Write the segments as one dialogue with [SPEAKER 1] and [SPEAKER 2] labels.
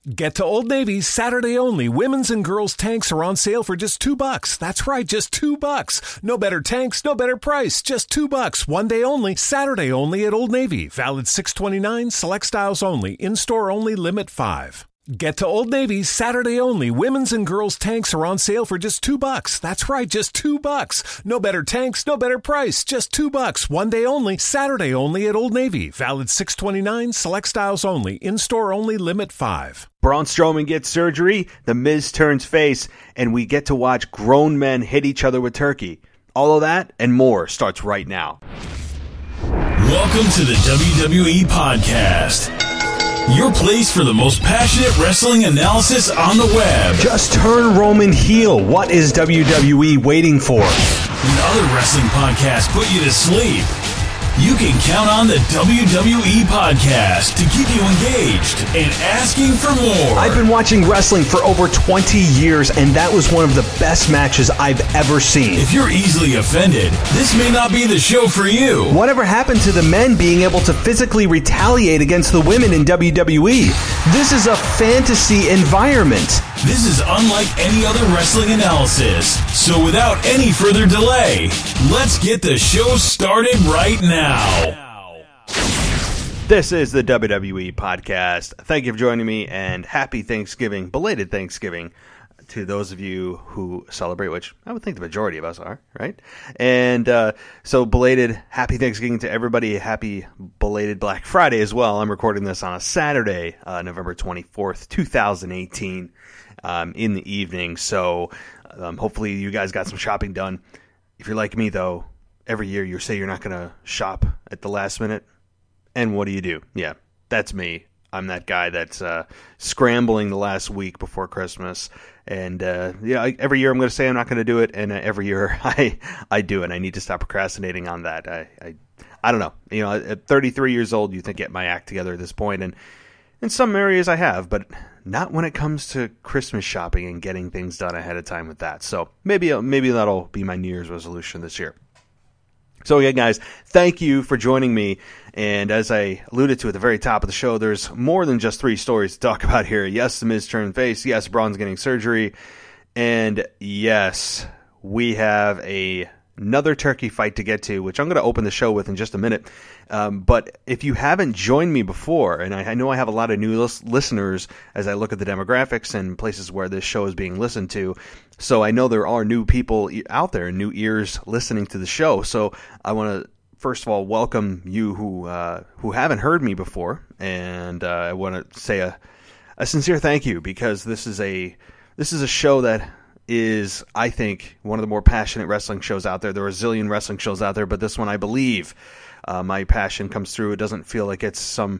[SPEAKER 1] Get to Old Navy Saturday only. Women's and girls' tanks are on sale for just $2. That's right, just $2. No better tanks, no better price. Just $2. One day only, Saturday only at Old Navy. Valid 6/29, select styles only. In-store only, limit 5. Get to Old Navy Saturday only. Women's and girls' tanks are on sale for just $2. That's right, just $2. No better tanks, no better price. Just $2. One day only, Saturday only at Old Navy. Valid 6/29, select styles only. In-store only, limit 5.
[SPEAKER 2] Braun Strowman gets surgery, The Miz turns face, and we get to watch grown men hit each other with turkey. All of that and more starts right now.
[SPEAKER 3] Welcome to the WWE Podcast, your place for the most passionate wrestling analysis on the web.
[SPEAKER 2] Just turn Roman heel. What is WWE waiting for?
[SPEAKER 3] When other wrestling podcasts put you to sleep, you can count on the WWE Podcast to keep you engaged and asking for more.
[SPEAKER 2] I've been watching wrestling for over 20 years, and that was one of the best matches I've ever seen.
[SPEAKER 3] If you're easily offended, this may not be the show for you.
[SPEAKER 2] Whatever happened to the men being able to physically retaliate against the women in WWE? This is a fantasy environment.
[SPEAKER 3] This is unlike any other wrestling analysis. So without any further delay, let's get the show started right now.
[SPEAKER 2] This is the WWE Podcast. Thank you for joining me, and happy Thanksgiving, belated Thanksgiving, to those of you who celebrate, which I would think the majority of us are, right? And so belated happy Thanksgiving to everybody. Happy belated Black Friday as well. I'm recording this on a Saturday, November 24th, 2018, in the evening. So hopefully you guys got some shopping done. If you're like me, though, every year you say you're not going to shop at the last minute. And what do? Yeah, that's me. I'm that guy that's scrambling the last week before Christmas. And every year I'm going to say I'm not going to do it. And every year I do it. I need to stop procrastinating on that. I don't know. You know, at 33 years old, you think get my act together at this point. And in some areas I have, but not when it comes to Christmas shopping and getting things done ahead of time with that. So maybe that'll be my New Year's resolution this year. So again, guys, thank you for joining me. And as I alluded to at the very top of the show, there's more than just 3 stories to talk about here. Yes, The Miz turned face. Yes, Braun's getting surgery. And yes, we have another turkey fight to get to, which I'm going to open the show with in just a minute. But if you haven't joined me before, and I know I have a lot of new listeners as I look at the demographics and places where this show is being listened to, so I know there are new people out there, new ears listening to the show. So I want to first of all welcome you who haven't heard me before, and I want to say a sincere thank you, because this is a show that is, I think, one of the more passionate wrestling shows out there. There are a zillion wrestling shows out there, but this one, I believe, my passion comes through. It doesn't feel like it's some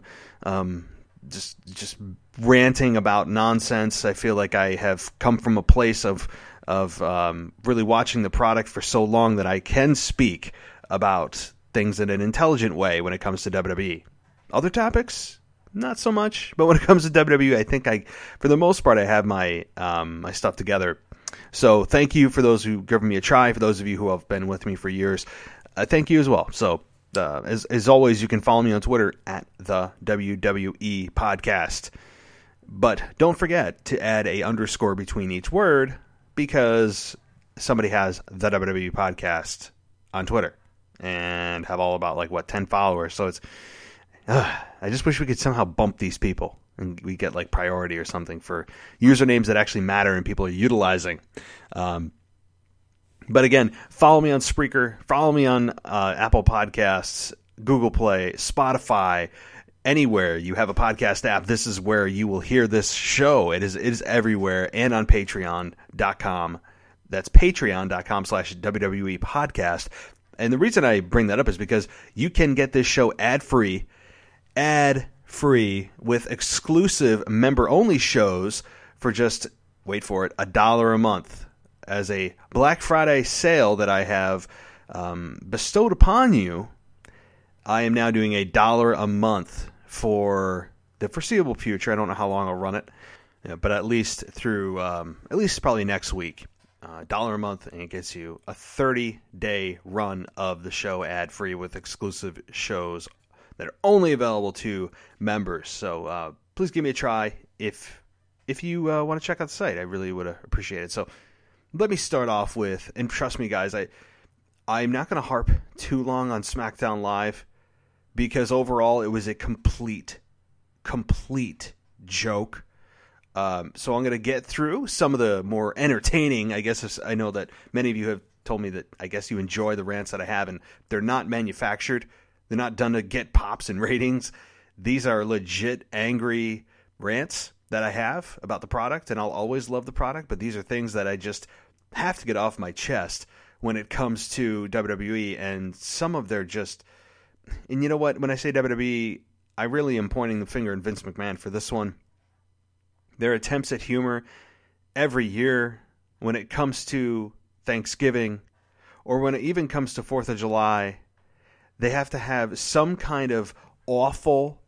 [SPEAKER 2] just ranting about nonsense. I feel like I have come from a place of really watching the product for so long that I can speak about things in an intelligent way when it comes to WWE. Other topics, not so much. But when it comes to WWE, I think for the most part, I have my my stuff together. So thank you for those who've given me a try. For those of you who have been with me for years, thank you as well. So as always, you can follow me on Twitter at the WWE Podcast. But don't forget to add a underscore between each word, because somebody has the WWE Podcast on Twitter and have all about 10 followers. So it's I just wish we could somehow bump these people and we get priority or something for usernames that actually matter and people are utilizing. But again, follow me on Spreaker, follow me on Apple Podcasts, Google Play, Spotify, anywhere you have a podcast app. This is where you will hear this show. It is everywhere, and on Patreon.com. That's patreon.com/WWE Podcast. And the reason I bring that up is because you can get this show ad-free with exclusive member-only shows for just, wait for it, $1 a month. As a Black Friday sale that I have bestowed upon you, I am now doing $1 a month for the foreseeable future. I don't know how long I'll run it, but at least through, at least probably next week. $1 a month, and it gets you a 30-day run of the show ad-free with exclusive shows that are only available to members. So please give me a try if if you want to check out the site. I really would appreciate it. So let me start off with, and trust me, guys, I'm not going to harp too long on SmackDown Live because overall it was a complete joke. So I'm going to get through some of the more entertaining, I guess. I know that many of you have told me that I guess you enjoy the rants that I have, and they're not manufactured. They're not done to get pops and ratings. These are legit angry rants that I have about the product, and I'll always love the product, but these are things that I just have to get off my chest when it comes to WWE, and some of their just... And you know what? When I say WWE, I really am pointing the finger at Vince McMahon for this one. Their attempts at humor every year when it comes to Thanksgiving, or when it even comes to 4th of July, they have to have some kind of awful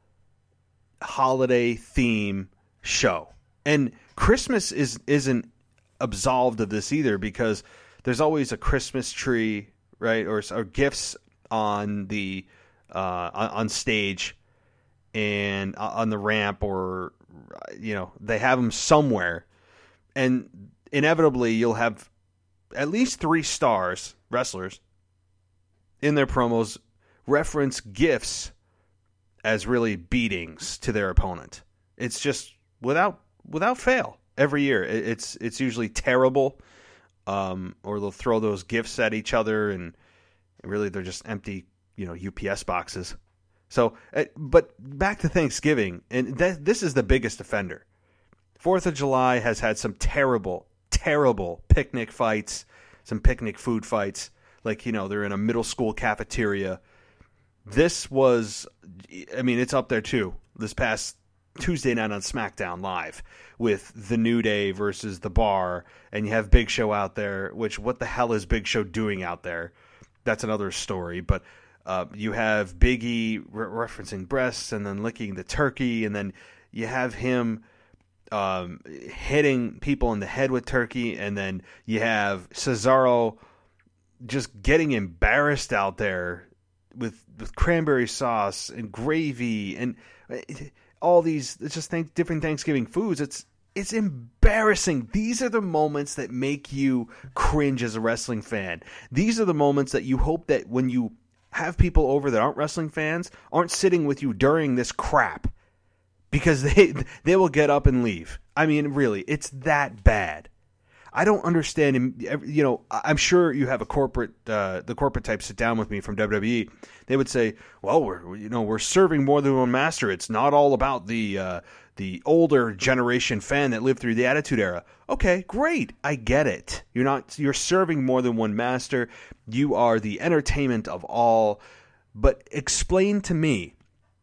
[SPEAKER 2] holiday theme show. And Christmas isn't absolved of this either, because there's always a Christmas tree, right, or gifts on the on stage and on the ramp, or they have them somewhere, and inevitably you'll have at least 3 stars, wrestlers, in their promos reference gifts as really beatings to their opponent. It's just without fail every year. It's usually terrible, or they'll throw those gifts at each other, and really they're just empty, UPS boxes. So, but back to Thanksgiving, and this is the biggest offender. 4th of July has had some terrible picnic fights, some picnic food fights. Like, they're in a middle school cafeteria. This was, it's up there too. This past Tuesday night on SmackDown Live with The New Day versus The Bar, and you have Big Show out there, which what the hell is Big Show doing out there? That's another story, but you have Big E referencing breasts and then licking the turkey, and then you have him hitting people in the head with turkey, and then you have Cesaro just getting embarrassed out there with cranberry sauce and gravy and all these different Thanksgiving foods. It's embarrassing. These are the moments that make you cringe as a wrestling fan. These are the moments that you hope that when you have people over that aren't wrestling fans, aren't sitting with you during this crap, because they will get up and leave. Really, it's that bad. I don't understand. I'm sure you have the corporate type sit down with me from WWE. They would say, "Well, we're serving more than one master. It's not all about the older generation fan that lived through the Attitude Era." Okay, great. I get it. You're serving more than one master. You are the entertainment of all. But explain to me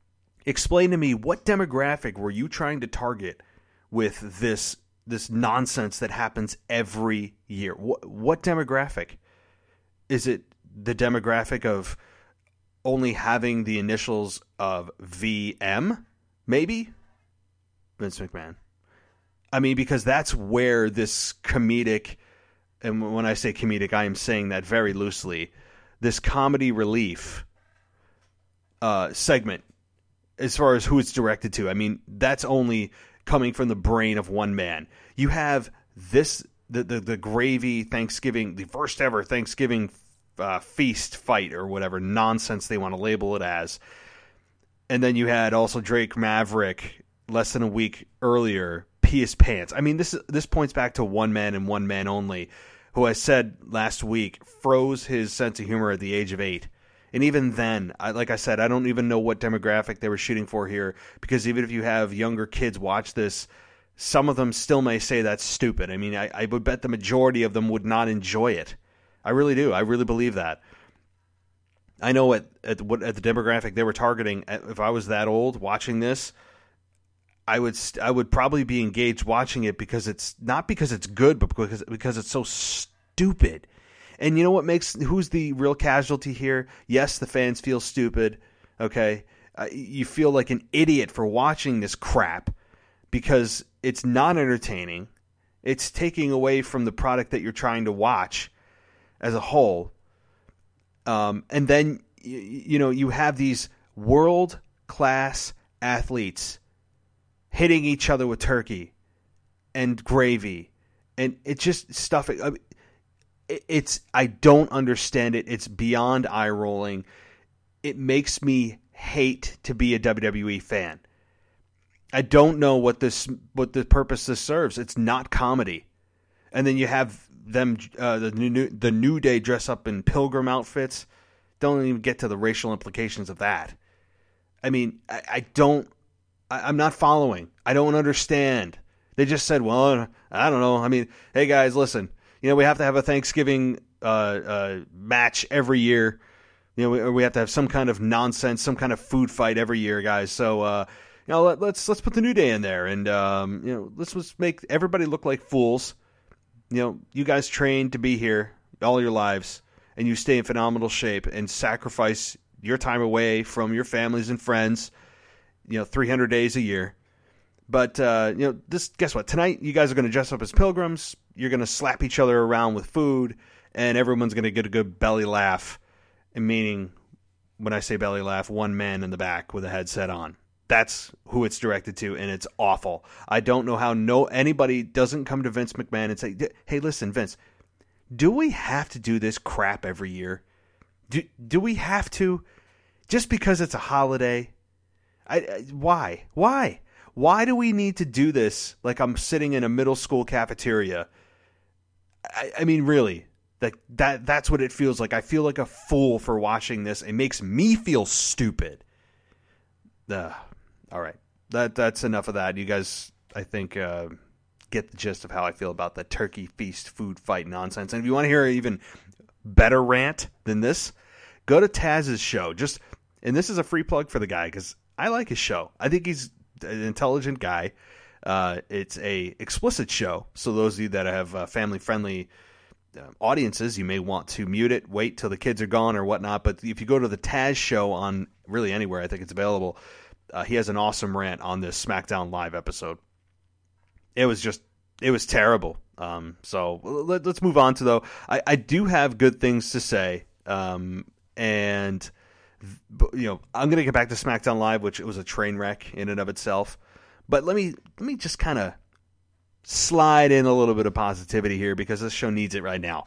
[SPEAKER 2] what demographic were you trying to target with this nonsense that happens every year? What demographic? Is it the demographic of only having the initials of VM? Maybe? Vince McMahon. Because that's where this comedic, and when I say comedic, I am saying that very loosely, this comedy relief segment, as far as who it's directed to, that's only coming from the brain of one man. You have the gravy Thanksgiving, the first ever Thanksgiving feast fight, or whatever nonsense they want to label it as. And then you had also Drake Maverick less than a week earlier pee his pants. This points back to one man and one man only, who I said last week froze his sense of humor at the age of 8. And even then, like I said, I don't even know what demographic they were shooting for here, because even if you have younger kids watch this, some of them still may say that's stupid. I would bet the majority of them would not enjoy it. I really do. I really believe that. I know at the demographic they were targeting, if I was that old watching this, I would probably be engaged watching it, because it's not because it's good, but because it's so stupid. And you know what who's the real casualty here? Yes, the fans feel stupid, okay? You feel like an idiot for watching this crap because it's not entertaining. It's taking away from the product that you're trying to watch as a whole. And then, you have these world-class athletes hitting each other with turkey and gravy, and it's just stuff. I don't understand it. It's beyond eye rolling. It makes me hate to be a WWE fan. I don't know what the purpose this serves. It's not comedy. And then you have them, the New Day dress up in pilgrim outfits. Don't even get to the racial implications of that. I mean, I'm not following. I don't understand. They just said, well, I don't know. I mean, hey guys, listen, we have to have a Thanksgiving match every year. We have to have some kind of nonsense, some kind of food fight every year, guys. So, let's put the New Day in there, and let's make everybody look like fools. You guys trained to be here all your lives, and you stay in phenomenal shape and sacrifice your time away from your families and friends, 300 days a year. But, guess what? Tonight, you guys are going to dress up as pilgrims. You're going to slap each other around with food, and everyone's going to get a good belly laugh. And meaning, when I say belly laugh, one man in the back with a headset on. That's who it's directed to, and it's awful. I don't know how anybody doesn't come to Vince McMahon and say, hey, listen, Vince, do we have to do this crap every year? Do we have to? Just because it's a holiday? Why? Why do we need to do this like I'm sitting in a middle school cafeteria? I mean, really, that's what it feels like. I feel like a fool for watching this. It makes me feel stupid. All right. That's enough of that. You guys, I think, get the gist of how I feel about the turkey feast food fight nonsense. And if you want to hear an even better rant than this, go to Taz's show. And this is a free plug for the guy because I like his show. I think he's an intelligent guy. It's a explicit show, so those of you that have family-friendly audiences, you may want to mute it, wait till the kids are gone or whatnot. But if you go to the Taz show on really anywhere, I think it's available. He has an awesome rant on this SmackDown Live episode. It was terrible. So let's move on to, though. I do have good things to say. I'm going to get back to SmackDown Live, which it was a train wreck in and of itself. But let me just kind of slide in a little bit of positivity here because this show needs it right now.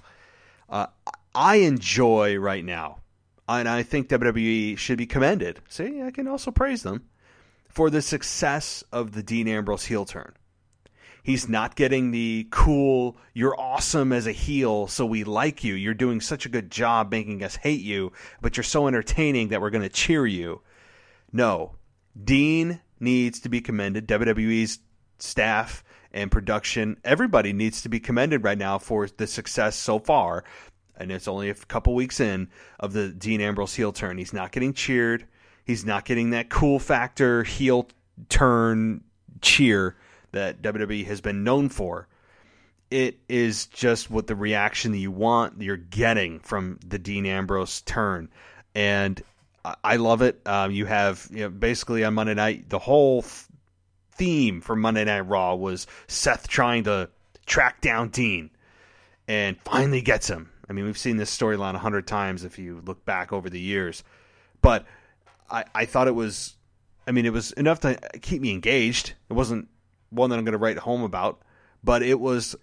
[SPEAKER 2] I enjoy right now, and I think WWE should be commended. See, I can also praise them for the success of the Dean Ambrose heel turn. He's not getting the cool, you're awesome as a heel, so we like you. You're doing such a good job making us hate you, but you're so entertaining that we're going to cheer you. No, Dean needs to be commended. WWE's staff and production, everybody needs to be commended right now for the success so far. And it's only a couple weeks in of the Dean Ambrose heel turn. He's not getting cheered. He's not getting that cool factor heel turn cheer that WWE has been known for. It is just what the reaction that you want, you're getting from the Dean Ambrose turn. And I love it. You have, basically on Monday night, the whole theme for Monday Night Raw was Seth trying to track down Dean and finally gets him. I mean, we've seen this storyline 100 times if you look back over the years. But I thought it was enough to keep me engaged. It wasn't one that I'm going to write home about, but it was,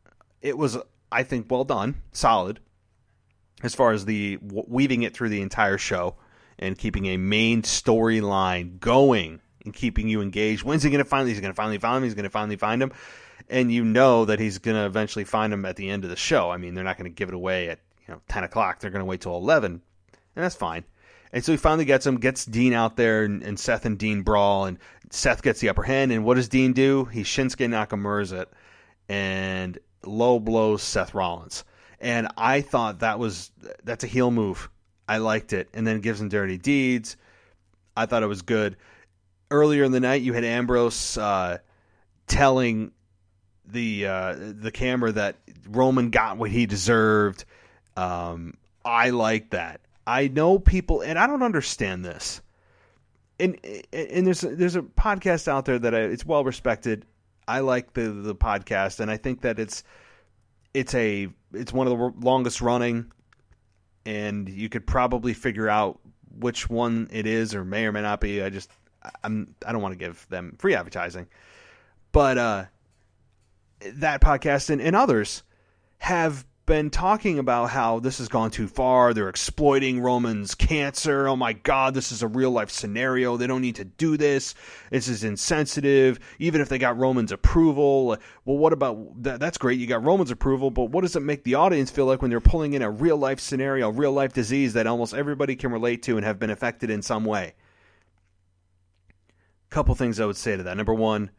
[SPEAKER 2] I think, well done, solid, as far as the weaving it through the entire show and keeping a main storyline going and keeping you engaged. When's he going to find him? He's going to finally find him. He's going to finally find him. And you know that he's going to eventually find him at the end of the show. I mean, they're not going to give it away at 10 o'clock. They're going to wait till 11, and that's fine. And so he finally gets him, gets Dean out there, and Seth and Dean brawl, and Seth gets the upper hand. And what does Dean do? He Shinsuke Nakamura's it and low blows Seth Rollins. And I thought that's a heel move. I liked it. And then gives him dirty deeds. I thought it was good. Earlier in the night, you had Ambrose telling the camera that Roman got what he deserved. I like that. I know people, and I don't understand this. And there's a podcast out there that it's well respected. I like the podcast, and I think that it's one of the longest running, and you could probably figure out which one it is, or may not be. I don't want to give them free advertising, but that podcast and others have been talking about how this has gone too far. They're exploiting Roman's cancer. Oh my God, this is a real life scenario. They don't need to do this. This is insensitive. Even if they got Roman's approval, well, what about that? That's great. You got Roman's approval, but what does it make the audience feel like when they're pulling in a real life scenario, real life disease that almost everybody can relate to and have been affected in some way? Couple things I would say to that. Number one,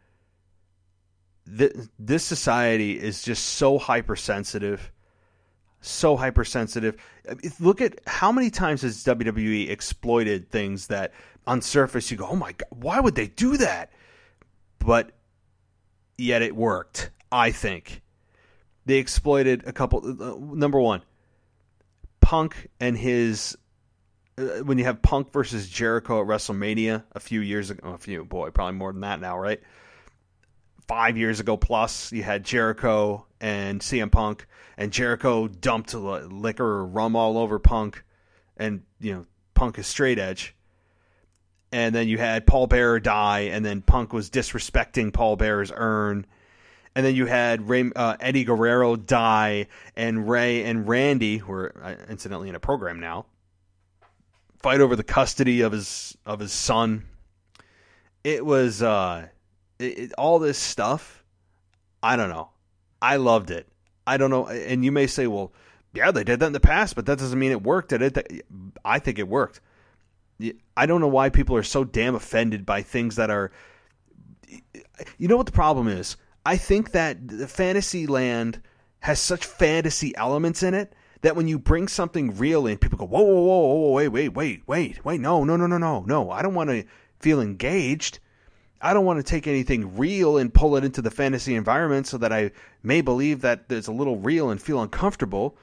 [SPEAKER 2] this society is just so hypersensitive. So hypersensitive. Look at how many times has WWE exploited things that on surface you go, oh my God, why would they do that? But yet it worked, I think. They exploited a couple. Number one, Punk and his... when you have Punk versus Jericho at WrestleMania a few years ago, probably more than that now, right? 5 years ago plus, you had Jericho and CM Punk, and Jericho dumped liquor or rum all over Punk, and Punk is straight edge. And then you had Paul Bearer die, and then Punk was disrespecting Paul Bearer's urn. And then you had Eddie Guerrero die, and Ray and Randy, who are incidentally in a program now, fight over the custody of his son. It was all this stuff. I don't know. I loved it. I don't know. And you may say, well, yeah, they did that in the past, but that doesn't mean it worked. I think it worked. I don't know why people are so damn offended by things that are... You know what the problem is? I think that the fantasy land has such fantasy elements in it that when you bring something real in, people go, whoa, wait, no. I don't want to feel engaged. I don't want to take anything real and pull it into the fantasy environment so that I may believe that there's a little real and feel uncomfortable.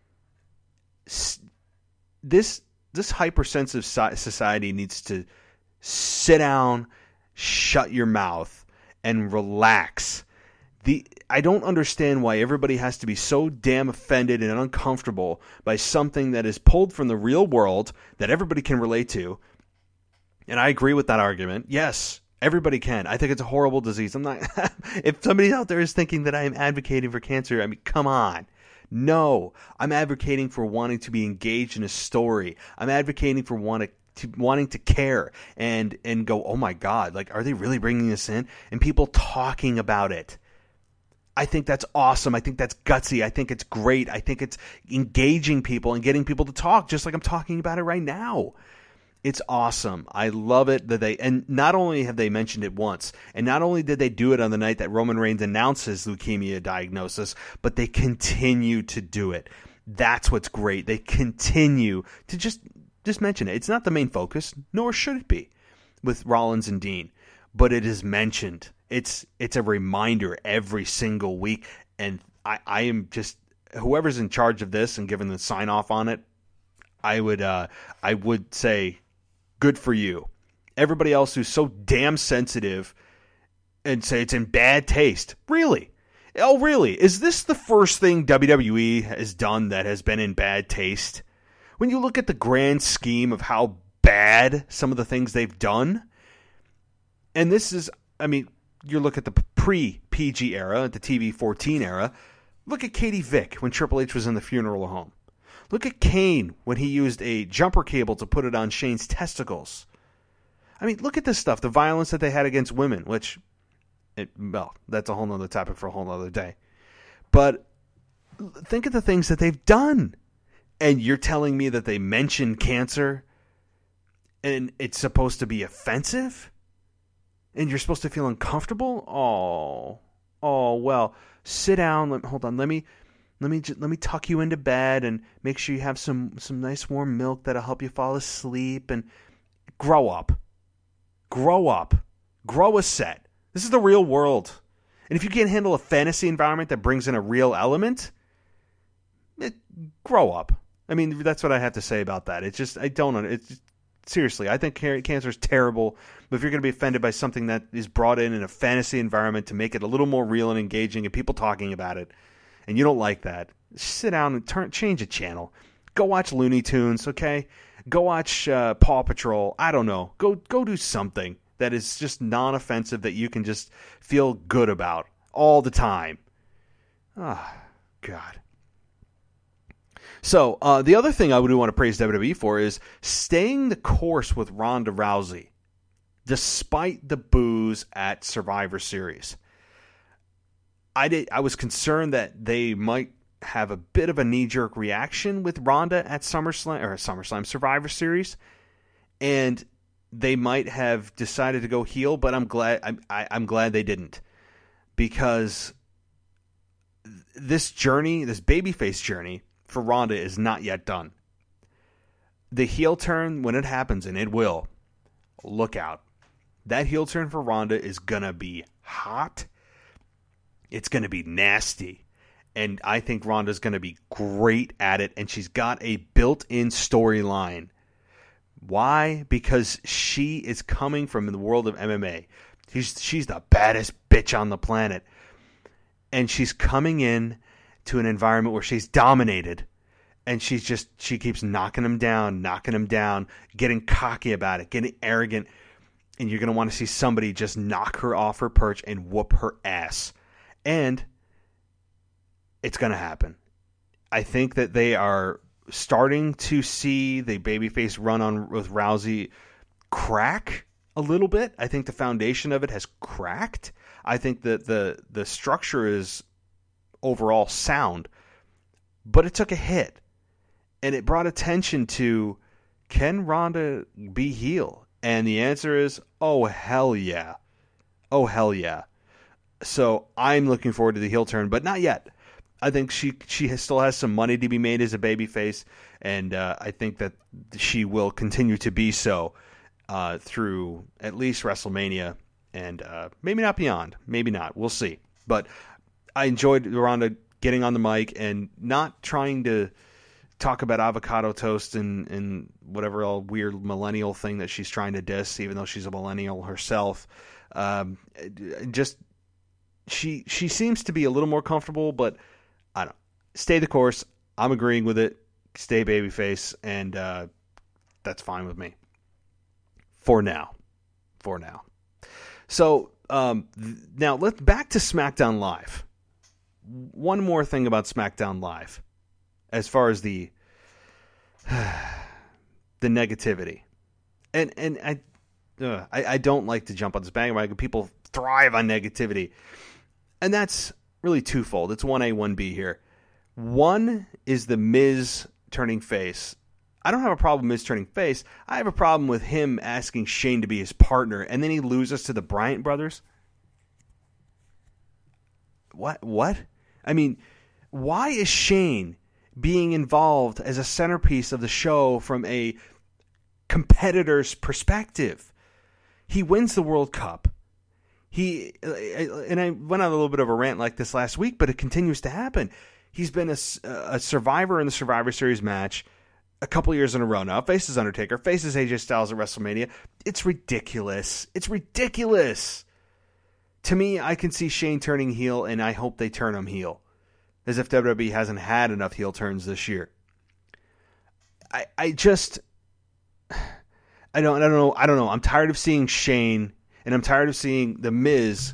[SPEAKER 2] This hypersensitive society needs to sit down, shut your mouth, and relax. I don't understand why everybody has to be so damn offended and uncomfortable by something that is pulled from the real world that everybody can relate to. And I agree with that argument. Yes, everybody can. I think it's a horrible disease. I'm not. If somebody out there is thinking that I am advocating for cancer, I mean, come on. No, I'm advocating for wanting to be engaged in a story. I'm advocating for wanting to care and go, oh my God, like, are they really bringing this in? And people talking about it. I think that's awesome. I think that's gutsy. I think it's great. I think it's engaging people and getting people to talk, just like I'm talking about it right now. It's awesome. I love it that and not only have they mentioned it once, and not only did they do it on the night that Roman Reigns announced his leukemia diagnosis, but they continue to do it. That's what's great. They continue to just mention it. It's not the main focus, nor should it be with Rollins and Dean, but it is mentioned. It's a reminder every single week, and I am just, whoever's in charge of this and giving the sign off on it, I would say, good for you. Everybody else who's so damn sensitive and say it's in bad taste, really? Oh, really? Is this the first thing WWE has done that has been in bad taste? When you look at the grand scheme of how bad some of the things they've done, and this is, I mean, you look at the pre-PG era, the TV-14 era. Look at Katie Vick when Triple H was in the funeral home. Look at Kane when he used a jumper cable to put it on Shane's testicles. I mean, look at this stuff. The violence that they had against women, that's a whole nother topic for a whole nother day. But think of the things that they've done. And you're telling me that they mention cancer and it's supposed to be offensive? And you're supposed to feel uncomfortable? Oh, well, sit down. Hold on. Let me tuck you into bed and make sure you have some nice warm milk that'll help you fall asleep. And grow up. Grow a set. This is the real world. And if you can't handle a fantasy environment that brings in a real element, grow up. I mean, that's what I have to say about that. It's just, seriously, I think cancer is terrible, but if you're going to be offended by something that is brought in a fantasy environment to make it a little more real and engaging and people talking about it, and you don't like that, sit down and change a channel. Go watch Looney Tunes, okay? Go watch Paw Patrol. I don't know. Go do something that is just non-offensive that you can just feel good about all the time. Oh, God. So, the other thing I would want to praise WWE for is staying the course with Ronda Rousey, despite the boos at Survivor Series. I was concerned that they might have a bit of a knee-jerk reaction with Ronda at SummerSlam Survivor Series, and they might have decided to go heel. But I'm glad they didn't, because this journey, this babyface journey for Ronda, is not yet done. The heel turn, when it happens, and it will, look out. That heel turn for Ronda is gonna be hot. It's gonna be nasty. And I think Ronda's going to be great at it, and she's got a built-in storyline. Why? Because she is coming from the world of MMA. She's the baddest bitch on the planet. And she's coming in to an environment where she's dominated, and she keeps knocking them down, getting cocky about it, getting arrogant, and you're going to want to see somebody just knock her off her perch and whoop her ass. And it's going to happen. I think that they are starting to see the babyface run on with Rousey crack a little bit. I think the foundation of it has cracked. I think that the structure is overall sound, but it took a hit, and it brought attention to, can Ronda be heel? And the answer is, oh hell yeah. Oh hell yeah. So I'm looking forward to the heel turn, but not yet. I think she still has some money to be made as a babyface, and I think that she will continue to be so through at least WrestleMania, and maybe not beyond. Maybe not. We'll see. But I enjoyed Ronda getting on the mic and not trying to talk about avocado toast and whatever all weird millennial thing that she's trying to diss, even though she's a millennial herself. She seems to be a little more comfortable, but I don't know. Stay the course. I'm agreeing with it. Stay babyface, and that's fine with me. For now. So now let's back to SmackDown Live. One more thing about SmackDown Live, as far as the negativity, and I don't like to jump on this bandwagon. People thrive on negativity, and that's really twofold. It's 1A, 1B here. One is the Miz turning face. I don't have a problem with Miz turning face. I have a problem with him asking Shane to be his partner, and then he loses to the Bryant brothers. What? I mean, why is Shane being involved as a centerpiece of the show from a competitor's perspective? He wins the World Cup. And I went on a little bit of a rant like this last week, but it continues to happen. He's been a survivor in the Survivor Series match a couple years in a row now. Faces Undertaker, faces AJ Styles at WrestleMania. It's ridiculous. To me, I can see Shane turning heel, and I hope they turn him heel. As if WWE hasn't had enough heel turns this year. I don't know. I'm tired of seeing Shane, and I'm tired of seeing The Miz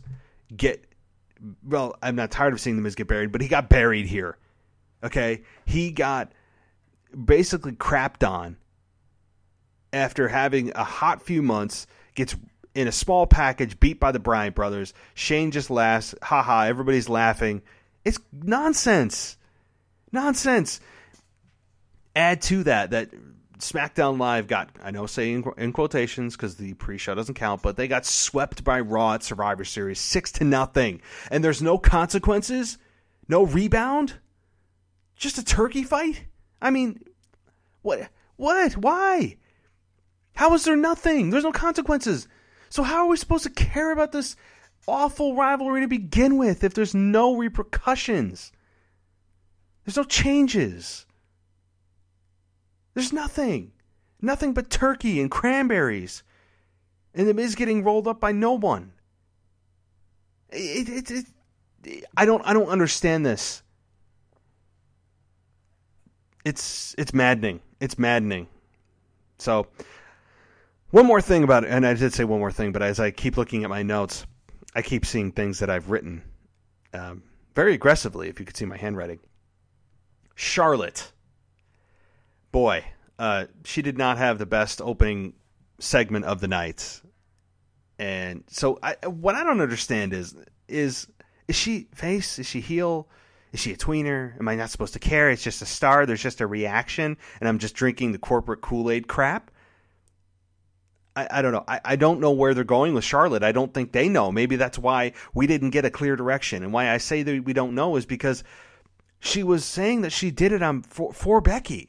[SPEAKER 2] I'm not tired of seeing The Miz get buried, but he got buried here. Okay? He got basically crapped on after having a hot few months, gets in a small package, beat by the Bryant brothers. Shane just laughs. Ha, everybody's laughing. It's nonsense. Add to that SmackDown Live got, I know saying in quotations because the pre-show doesn't count, but they got swept by Raw at Survivor Series 6-0. And there's no consequences? No rebound? Just a turkey fight? I mean, what? Why? How is there nothing? There's no consequences. So how are we supposed to care about this awful rivalry to begin with if there's no repercussions? There's no changes. There's nothing. Nothing but turkey and cranberries. And The Miz getting rolled up by no one. I don't understand this. It's maddening. It's maddening. So, one more thing about it, and I did say one more thing, but as I keep looking at my notes, I keep seeing things that I've written very aggressively, if you could see my handwriting. Charlotte. Boy, she did not have the best opening segment of the night. And so what I don't understand is she face? Is she heel? Is she a tweener? Am I not supposed to care? It's just a star. There's just a reaction, and I'm just drinking the corporate Kool-Aid crap. I don't know. I don't know where they're going with Charlotte. I don't think they know. Maybe that's why we didn't get a clear direction. And why I say that we don't know is because she was saying that she did it for Becky.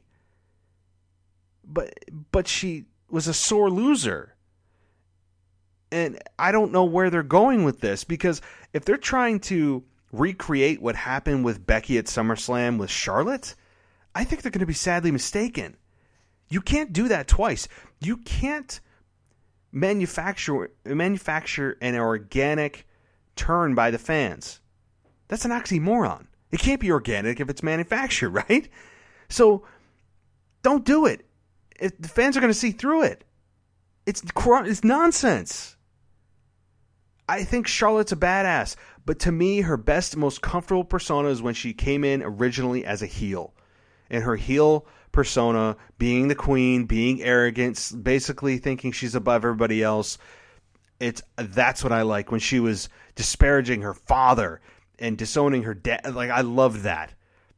[SPEAKER 2] But she was a sore loser. And I don't know where they're going with this, because if they're trying to recreate what happened with Becky at SummerSlam with Charlotte, I think they're going to be sadly mistaken. You can't do that twice. You can't manufacture an organic turn by the fans. That's an oxymoron. It can't be organic if it's manufactured, right? So don't do it. If the fans are going to see through it. It's nonsense. I think Charlotte's a badass, but to me, her best, most comfortable persona is when she came in originally as a heel. And her heel persona, being the queen, being arrogant, basically thinking she's above everybody else. That's what I like, when she was disparaging her father and disowning her dad. Like, I loved that.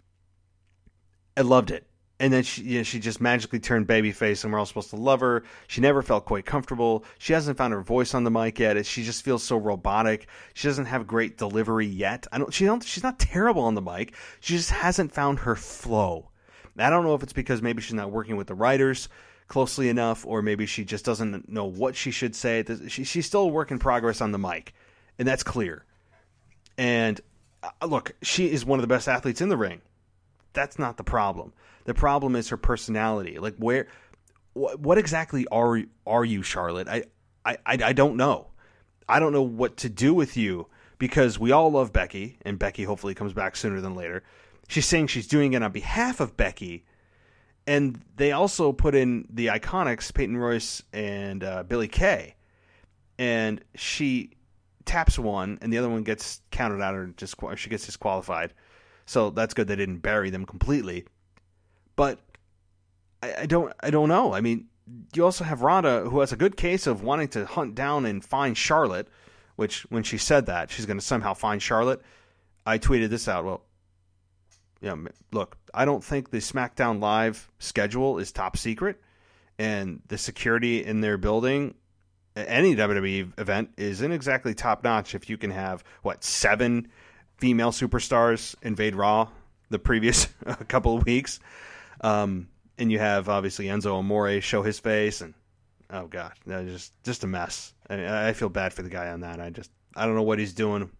[SPEAKER 2] I loved it. And then she just magically turned babyface, and we're all supposed to love her. She never felt quite comfortable. She hasn't found her voice on the mic yet. She just feels so robotic. She doesn't have great delivery yet. She's not terrible on the mic. She just hasn't found her flow. I don't know if it's because maybe she's not working with the writers closely enough, or maybe she just doesn't know what she should say. She's still a work in progress on the mic, and that's clear. And look, she is one of the best athletes in the ring. That's not the problem. The problem is her personality. Like, what exactly are you, Charlotte? I don't know. I don't know what to do with you, because we all love Becky, and Becky hopefully comes back sooner than later. She's saying she's doing it on behalf of Becky, and they also put in the Iconics, Peyton Royce and Billie Kay, and she taps one, and the other one gets counted out, or she gets disqualified. So that's good they didn't bury them completely. But I don't know. I mean, you also have Ronda, who has a good case of wanting to hunt down and find Charlotte, which when she said that she's going to somehow find Charlotte, I tweeted this out. Well, look, I don't think the SmackDown Live schedule is top secret, and the security in their building, any WWE event, isn't exactly top notch if you can have, 7 female superstars invade Raw the previous couple of weeks. And you have, obviously, Enzo Amore show his face, and oh god, just a mess. I feel bad for the guy on that. I don't know what he's doing.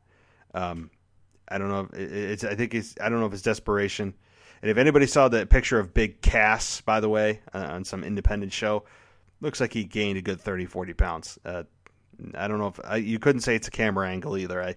[SPEAKER 2] I don't know. I don't know if it's desperation. And if anybody saw the picture of Big Cass, by the way, on some independent show, looks like he gained a good 30, 40 pounds. I don't know if you couldn't say it's a camera angle either.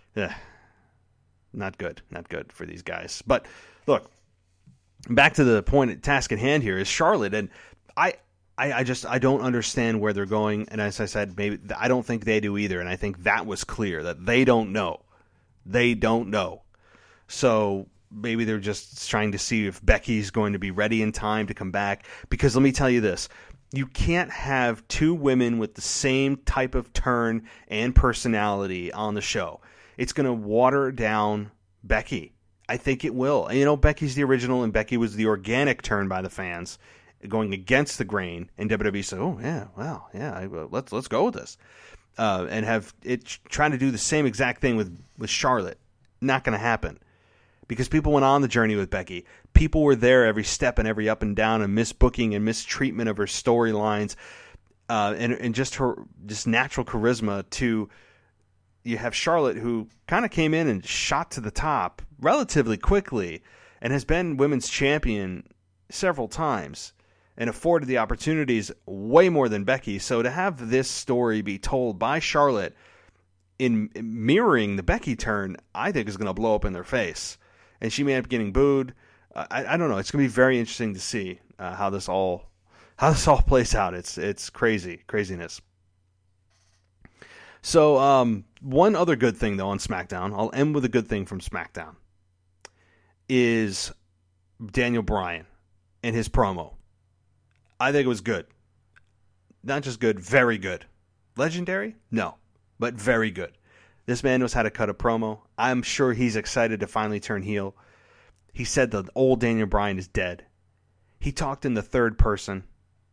[SPEAKER 2] Not good for these guys. But look, back to the task at hand here is Charlotte, and I don't understand where they're going. And as I said, maybe I don't think they do either. And I think that was clear that they don't know. They don't know. So maybe they're just trying to see if Becky's going to be ready in time to come back. Because let me tell you this. You can't have 2 women with the same type of turn and personality on the show. It's going to water down Becky. I think it will. And, Becky's the original, and Becky was the organic turn by the fans, going against the grain. And WWE said, "Oh yeah, well, yeah, let's go with this," and have it trying to do the same exact thing with Charlotte. Not going to happen, because people went on the journey with Becky. People were there every step and every up and down, and misbooking and mistreatment of her storylines, and just her natural charisma. You have Charlotte, who kind of came in and shot to the top relatively quickly, and has been women's champion several times, and afforded the opportunities way more than Becky. So to have this story be told by Charlotte in mirroring the Becky turn, I think is going to blow up in their face. And she may end up getting booed. I don't know. It's going to be very interesting to see how this all plays out. It's craziness. So one other good thing, though, on SmackDown, I'll end with a good thing from SmackDown, is Daniel Bryan and his promo. I think it was good. Not just good, very good. Legendary? No, but very good. This man knows how to cut a promo. I'm sure he's excited to finally turn heel. He said the old Daniel Bryan is dead. He talked in the third person.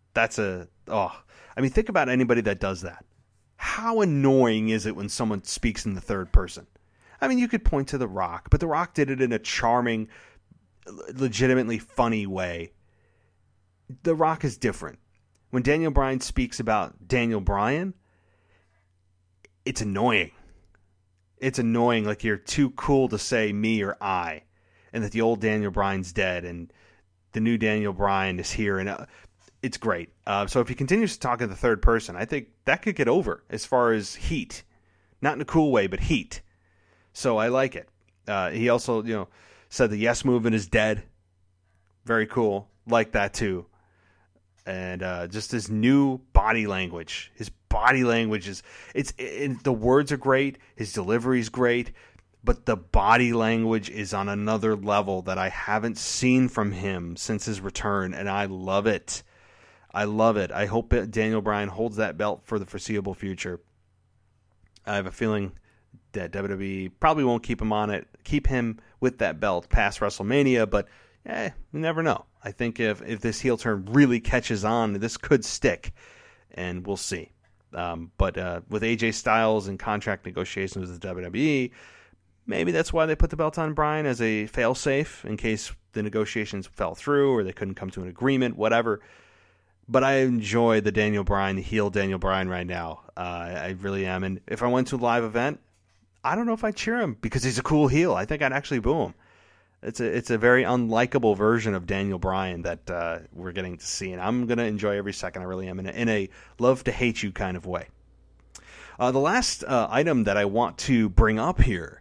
[SPEAKER 2] Think about anybody that does that. How annoying is it when someone speaks in the third person? I mean, you could point to The Rock, but The Rock did it in a charming, legitimately funny way. The Rock is different. When Daniel Bryan speaks about Daniel Bryan, it's annoying. It's annoying, like you're too cool to say me or I, and that the old Daniel Bryan's dead and the new Daniel Bryan is here, and it's great. So if he continues to talk in the third person, I think that could get over as far as heat. Not in a cool way, but heat. So I like it. He also, said the yes movement is dead. Very cool. Like that too. And just his new body language. His body language is the words are great. His delivery is great. But the body language is on another level that I haven't seen from him since his return, and I love it. I love it. I hope Daniel Bryan holds that belt for the foreseeable future. I have a feeling that WWE probably won't keep him with that belt past WrestleMania, but you never know. I think if this heel turn really catches on, this could stick, and we'll see. But with AJ Styles and contract negotiations with the WWE, maybe that's why they put the belt on Bryan as a fail-safe in case the negotiations fell through or they couldn't come to an agreement, whatever. But I enjoy the heel Daniel Bryan right now. I really am. And if I went to a live event, I don't know if I'd cheer him because he's a cool heel. I think I'd actually boo him. It's a very unlikable version of Daniel Bryan that we're getting to see, and I'm going to enjoy every second. I really am in a love to hate you kind of way. The last item that I want to bring up here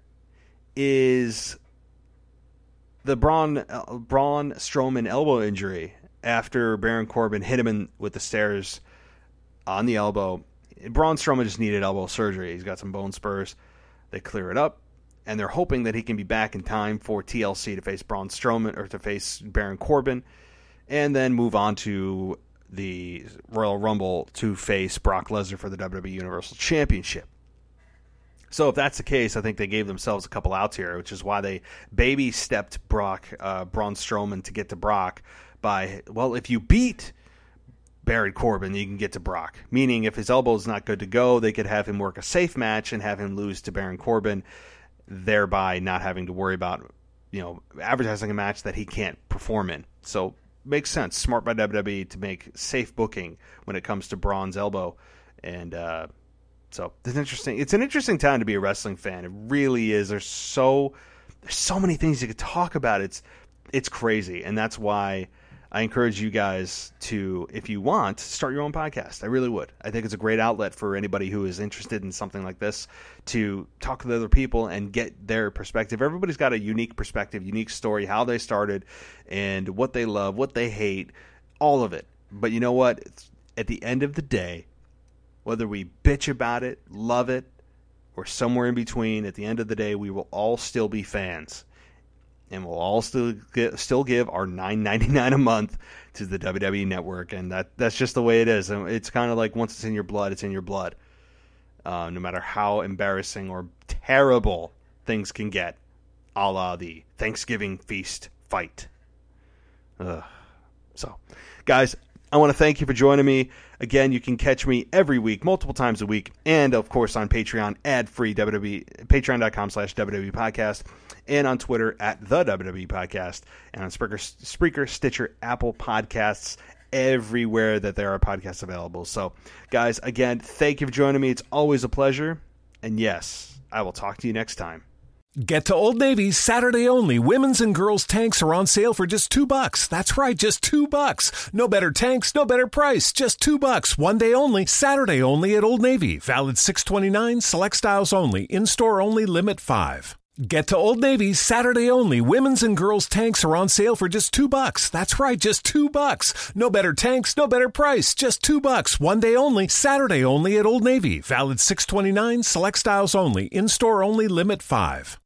[SPEAKER 2] is the Braun Strowman elbow injury after Baron Corbin hit him with the stairs on the elbow. Braun Strowman just needed elbow surgery. He's got some bone spurs. They clear it up, and they're hoping that he can be back in time for TLC to face Braun Strowman or to face Baron Corbin, and then move on to the Royal Rumble to face Brock Lesnar for the WWE Universal Championship. So if that's the case, I think they gave themselves a couple outs here, which is why they baby-stepped Braun Strowman to get to Brock by, if you beat Baron Corbin, you can get to Brock. Meaning if his elbow is not good to go, they could have him work a safe match and have him lose to Baron Corbin, thereby not having to worry about, advertising a match that he can't perform in. So makes sense. Smart by WWE to make safe booking when it comes to Braun's elbow. And so it's an interesting time to be a wrestling fan. It really is. There's so many things you could talk about. It's crazy. And that's why I encourage you guys to, if you want, start your own podcast. I really would. I think it's a great outlet for anybody who is interested in something like this to talk with other people and get their perspective. Everybody's got a unique perspective, unique story, how they started and what they love, what they hate, all of it. But you know what? At the end of the day, whether we bitch about it, love it, or somewhere in between, at the end of the day, we will all still be fans. And we'll all still give our $9.99 a month to the WWE Network. And that's just the way it is. It's kind of like once it's in your blood, it's in your blood. No matter how embarrassing or terrible things can get, a la the Thanksgiving feast fight. So, guys, I want to thank you for joining me. Again, you can catch me every week, multiple times a week, and of course on Patreon, ad-free patreon.com/WWE Podcast, and on Twitter at the WWE Podcast, and on Spreaker, Stitcher, Apple Podcasts, everywhere that there are podcasts available. So, guys, again, thank you for joining me. It's always a pleasure, and yes, I will talk to you next time.
[SPEAKER 1] Get to Old Navy's Saturday only women's and girls tanks are on sale for just $2. That's right, just $2. No better tanks, no better price. Just $2. One day only, Saturday only at Old Navy. Valid 6/29, select styles only. In-store only, limit 5. Get to Old Navy, Saturday only. Women's and girls' tanks are on sale for just $2. That's right, just $2. No better tanks, no better price. Just $2. One day only, Saturday only at Old Navy. Valid 6/29, select styles only. In-store only, limit 5.